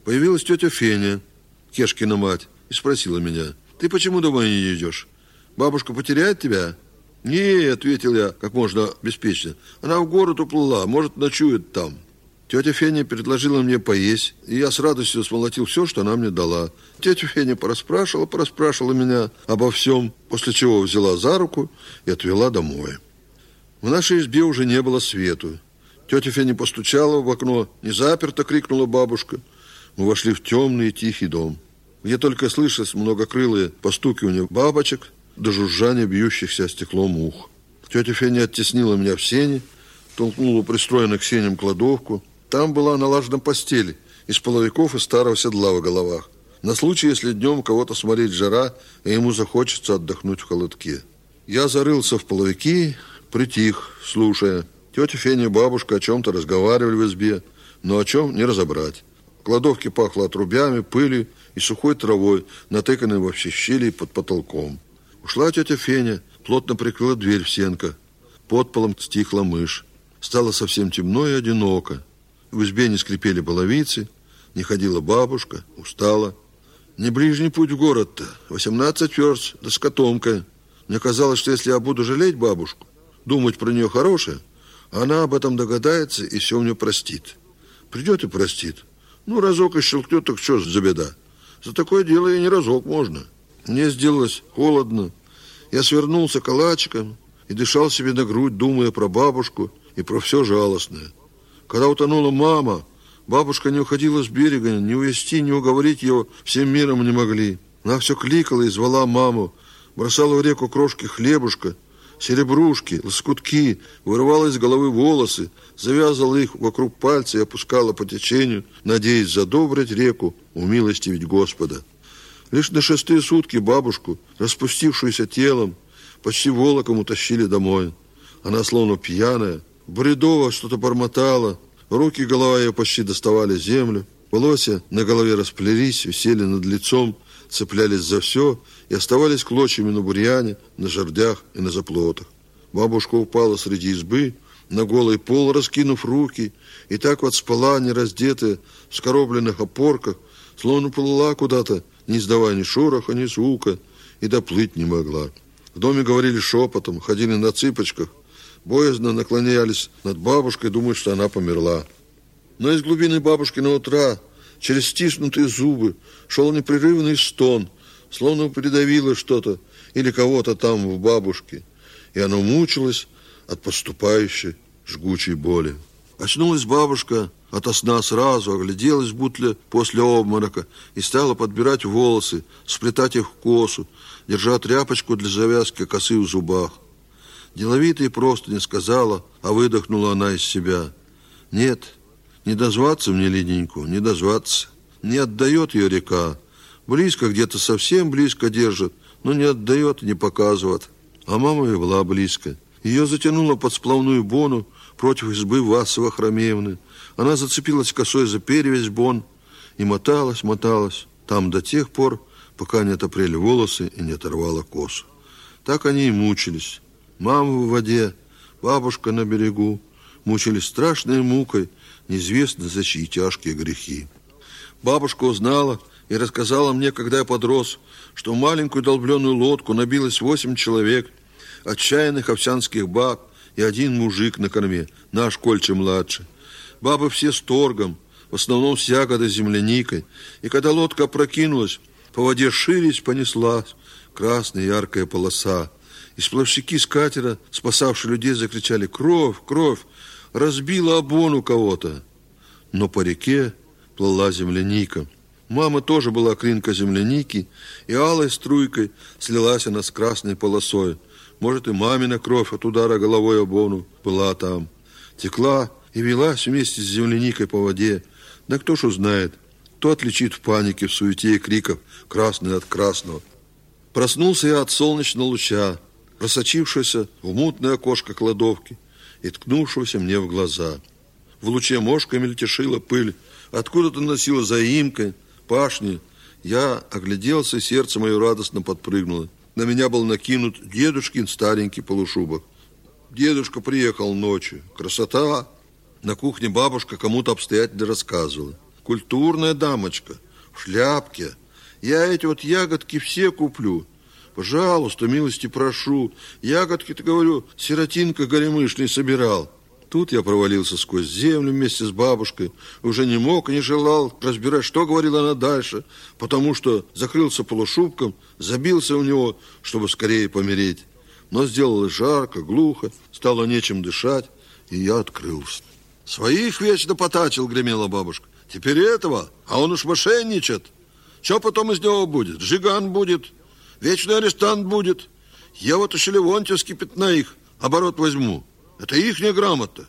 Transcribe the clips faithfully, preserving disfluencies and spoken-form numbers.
Появилась тетя Феня, Кешкина мать, и спросила меня: «Ты почему домой не идешь? Бабушка потеряет тебя?» «Не», — ответил я как можно беспечно. «Она в город уплыла, может, ночует там». Тетя Феня предложила мне поесть, и я с радостью смолотил все, что она мне дала. Тетя Феня порасспрашивала, порасспрашивала меня обо всем, после чего взяла за руку и отвела домой. В нашей избе уже не было свету. Тетя Феня постучала в окно, не заперто, крикнула бабушка. Мы вошли в темный и тихий дом, где только слышалось многокрылые постукивания бабочек до жужжания бьющихся о стекло мух. Тетя Феня оттеснила меня в сени, толкнула пристроенную к сеням кладовку. Там была налажена постель из половиков и старого седла в головах, на случай, если днем кого-то сморит жара, и ему захочется отдохнуть в холодке. Я зарылся в половики, притих, слушая. Тетя Феня и бабушка о чем-то разговаривали в избе, но о чем не разобрать. В кладовке пахло отрубями, пылью и сухой травой, натыканной во все щели под потолком. Ушла тетя Феня, плотно прикрыла дверь в сенко. Под полом стихла мышь. Стало совсем темно и одиноко. В избе не скрипели половицы, не ходила бабушка, устала. Не ближний путь в город-то, восемнадцать верст, да с котомкой. Мне казалось, что если я буду жалеть бабушку, думать про нее хорошее, она об этом догадается и все мне простит. Придет и простит. Ну, разок и щелкнет, так что за беда? За такое дело и не разок можно. Мне сделалось холодно. Я свернулся калачиком и дышал себе на грудь, думая про бабушку и про все жалостное. Когда утонула мама, бабушка не уходила с берега, ни увести, ни уговорить ее всем миром не могли. Она все кликала и звала маму, бросала в реку крошки хлебушка, серебрушки, лоскутки, вырывала из головы волосы, завязывала их вокруг пальца и опускала по течению, надеясь задобрить реку, умилостивить Господа. Лишь на шестые сутки бабушку, распустившуюся телом, почти волоком утащили домой. Она, словно пьяная, бредово что-то бормотала, руки и голова ее почти доставали землю, волосы на голове расплелись, висели над лицом, цеплялись за все и оставались клочьями на бурьяне, на жердях и на заплотах. Бабушка упала среди избы, на голый пол раскинув руки, и так вот спала, не раздетая, в скоробленных опорках, словно плыла куда-то, не издавая ни шороха, ни звука, и доплыть не могла. В доме говорили шепотом, ходили на цыпочках, боязно наклонялись над бабушкой, думая, что она померла. Но из глубины бабушкиного утра, через стиснутые зубы, шел непрерывный стон, словно придавило что-то или кого-то там в бабушке, и оно мучилось от поступающей жгучей боли. Очнулась бабушка ото сна сразу, огляделась будто после обморока и стала подбирать волосы, сплетать их в косу, держа тряпочку для завязки косы в зубах. Деловито и просто не сказала, а выдохнула она из себя. Нет, не дозваться мне Лиденьку, не дозваться. Не отдает ее река. Близко где-то, совсем близко держит, но не отдает и не показывает. А мама ее была близко. Ее затянуло под сплавную бону против избы Васова Хромеевны. Она зацепилась косой за перевязь бон и моталась, моталась там до тех пор, пока не отопрели волосы и не оторвала косу. Так они и мучились. Мама в воде, бабушка на берегу, мучились страшной мукой, неизвестно за чьи тяжкие грехи. Бабушка узнала и рассказала мне, когда я подрос, что в маленькую долбленную лодку набилось восемь человек, отчаянных овсянских баб и один мужик на корме, наш Кольча-младший. Бабы все с торгом, в основном с ягодой земляникой, и когда лодка опрокинулась, по воде ширясь понеслась красная яркая полоса. И сплавщики с катера, спасавшие людей, закричали: «Кровь, кровь! Разбила обон у кого-то!» Но по реке плыла земляника. Мама тоже была кринка земляники, и алой струйкой слилась она с красной полосой. Может, и мамина кровь от удара головой обону была там. Текла и велась вместе с земляникой по воде. Да кто ж узнает, кто отличит в панике, в суете и криках красный от красного. Проснулся я от солнечного луча, просочившегося в мутное окошко кладовки и ткнувшегося мне в глаза. В луче мошка мельтешила пыль, откуда-то носила заимкой, пашни. Я огляделся, и сердце мое радостно подпрыгнуло. На меня был накинут дедушкин старенький полушубок. Дедушка приехал ночью. Красота! На кухне бабушка кому-то обстоятельно рассказывала. культурная дамочка, в шляпке. Я эти вот ягодки все куплю. Пожалуйста, милости прошу. Ягодки-то, говорю, сиротинка горемышный собирал. Тут я провалился сквозь землю вместе с бабушкой. Уже не мог и не желал разбирать, что говорила она дальше, потому что закрылся полушубком, забился у него, чтобы скорее помереть. Но сделалось жарко, глухо, стало нечем дышать, и я открылся. «Своих вечно потачил», — гремела бабушка. «Теперь этого, а он уж мошенничает. Что потом из него будет? Жиган будет, вечный арестант будет. Я вот еще Левонтьевский пятна их оборот возьму. Это ихняя грамота».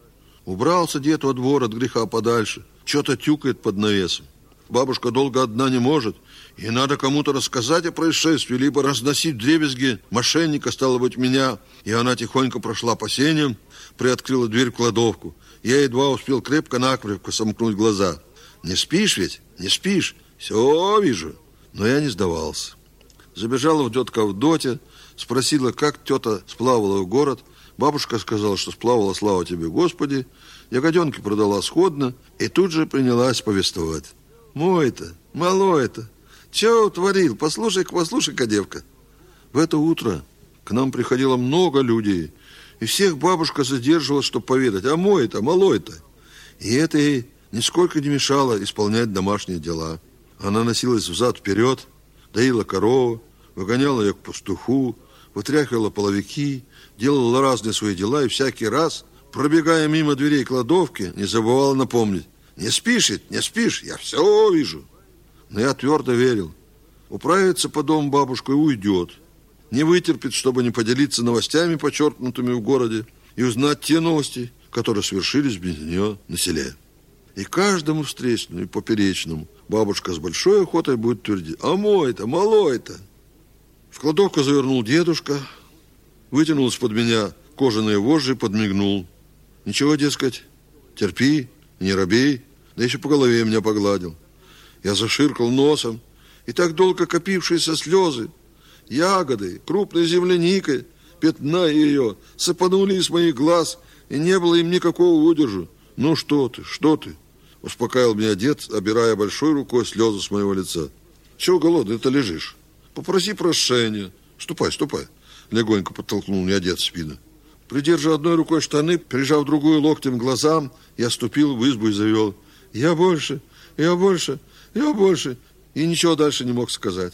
Убрался дед во двор от греха подальше, что-то тюкает под навесом. Бабушка долго одна не может, и надо кому-то рассказать о происшествии, либо разносить вдребезги мошенника, стало быть, меня. И она тихонько прошла по сеням, приоткрыла дверь в кладовку. Я едва успел крепко-накрепко сомкнуть глаза. «Не спишь ведь? Не спишь? Все вижу». Но я не сдавался. Забежала в тетка Авдотья, спросила, как тета сплавала в город. Бабушка сказала, что сплавала, слава тебе, Господи. Ягоденки продала сходно и тут же принялась повествовать. «Мой-то, малой-то, чего утворил? Послушай-ка, послушай-ка, девка». В это утро к нам приходило много людей, и всех бабушка задерживала, чтобы поведать. А мой-то, малой-то. И это ей нисколько не мешало исполнять домашние дела. Она носилась взад-вперед, доила корову, выгоняла ее к пастуху, вытряхивала половики, делала разные свои дела, и всякий раз, пробегая мимо дверей кладовки, не забывала напомнить: «Не спишь ведь, не спишь, я все вижу». Но я твердо верил. Управится по дому бабушка и уйдет. Не вытерпит, чтобы не поделиться новостями, подчеркнутыми в городе, и узнать те новости, которые свершились без нее на селе. И каждому встречному и поперечному бабушка с большой охотой будет твердить: «А мой-то, малой-то». В кладовку завернул дедушка, вытянул из-под меня кожаные вожжи и подмигнул. «Ничего, дескать, терпи, не робей», да еще по голове меня погладил. Я заширкал носом, и так долго копившиеся слезы, ягоды, крупной земляникой, пятна ее, сыпанули из моих глаз, и не было им никакого удержу. «Ну что ты, что ты?» — успокаивал меня дед, обирая большой рукой слезы с моего лица. «Чего голодный-то лежишь? Попроси прощения. Ступай, ступай», — легонько подтолкнул меня дед в спину. Придерживая одной рукой штаны, прижав другую локтем к глазам, я ступил в избу и завел: «Я больше, я больше, я больше», и ничего дальше не мог сказать.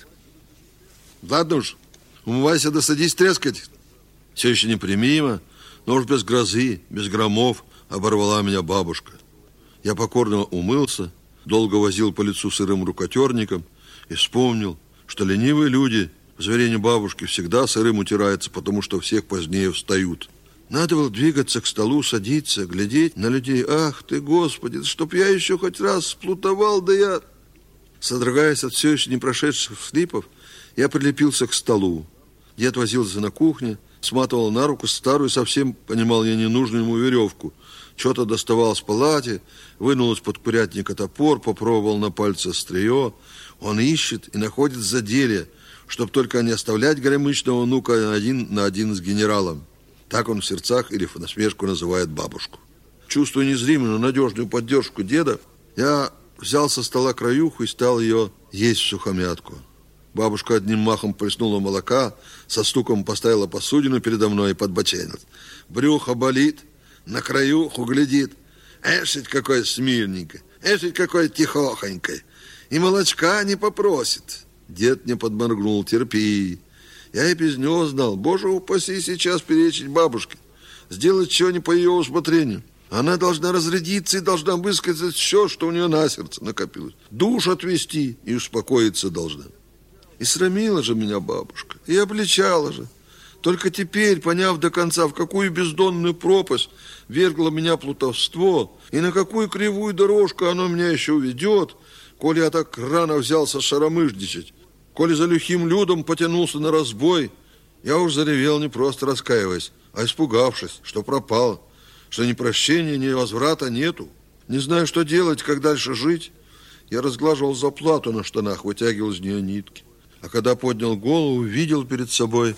«Ладно уж, умывайся да садись трескать». Все еще непримиримо, но уж без грозы, без громов оборвала меня бабушка. Я покорно умылся, долго возил по лицу сырым рукотерником и вспомнил, что ленивые люди, в зверении бабушки, всегда сырым утираются, потому что всех позднее встают. Надо было двигаться к столу, садиться, глядеть на людей. «Ах ты, Господи, чтоб я еще хоть раз сплутовал, да я...» Содрогаясь от все еще не прошедших слипов, я прилепился к столу. Дед возился на кухне, сматывал на руку старую, совсем, понимал я, ненужную ему веревку. Что-то доставал с палати, вынул из-под курятника топор, попробовал на пальце острие. Он ищет и находит заделье, чтоб только не оставлять горемычного внука один на один с генералом. Так он в сердцах или в насмешку называет бабушку. Чувствуя незримую, но надежную поддержку деда, я взял со стола краюху и стал ее есть в сухомятку. Бабушка одним махом плеснула молока, со стуком поставила посудину передо мной и подбоченилась. Брюхо болит, на краюху глядит. Эшить какой смирненькой, эшить какой тихохонькой. И молочка не попросит. Дед мне подморгнул: «Терпи». Я и без него знал. Боже упаси сейчас перечить бабушке, сделать чего не по ее усмотрению. Она должна разрядиться и должна высказать все, что у нее на сердце накопилось. Душ отвести и успокоиться должна. И срамила же меня бабушка, и обличала же. Только теперь, поняв до конца, в какую бездонную пропасть вергло меня плутовство, и на какую кривую дорожку оно меня еще уведет, коли я так рано взялся шаромыжничать, коли за лихим людом потянулся на разбой, я уж заревел, не просто раскаиваясь, а испугавшись, что пропал, что ни прощения, ни возврата нету. Не знаю, что делать, как дальше жить, я разглаживал заплату на штанах, вытягивал из нее нитки. А когда поднял голову, видел перед собой,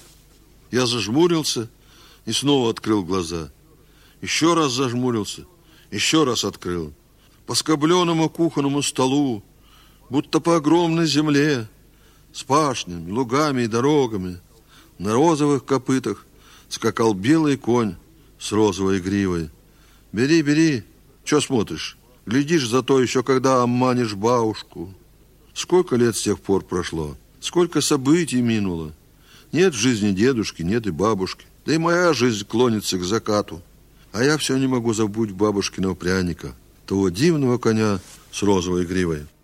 я зажмурился и снова открыл глаза. Еще раз зажмурился, еще раз открыл. по скобленному кухонному столу, будто по огромной земле, с пашнями, лугами и дорогами. На розовых копытах скакал белый конь с розовой гривой. Бери, бери, что смотришь? Глядишь, зато еще когда обманешь бабушку. Сколько лет с тех пор прошло, сколько событий минуло. Нет в жизни дедушки, нет и бабушки. Да и моя жизнь клонится к закату. А я все не могу забыть бабушкиного пряника, того дивного коня с розовой гривой.